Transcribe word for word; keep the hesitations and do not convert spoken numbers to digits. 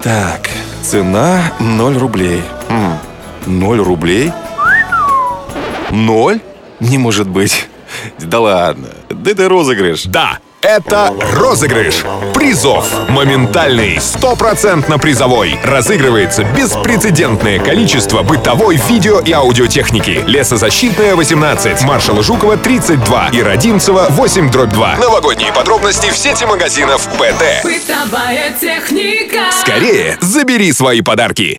Так, цена ноль рублей. М, ноль рублей? Ноль? Не может быть. Да ладно. Да это розыгрыш. Да, это розыгрыш призов. Моментальный, стопроцентно призовой. Разыгрывается беспрецедентное количество бытовой, видео и аудиотехники. Лесозащитная восемнадцать, Маршала Жукова тридцать два и Родимцева восемь дробь два. Новогодние подробности в сети магазинов бэ тэ. Бытовая техника. Скорее забери свои подарки.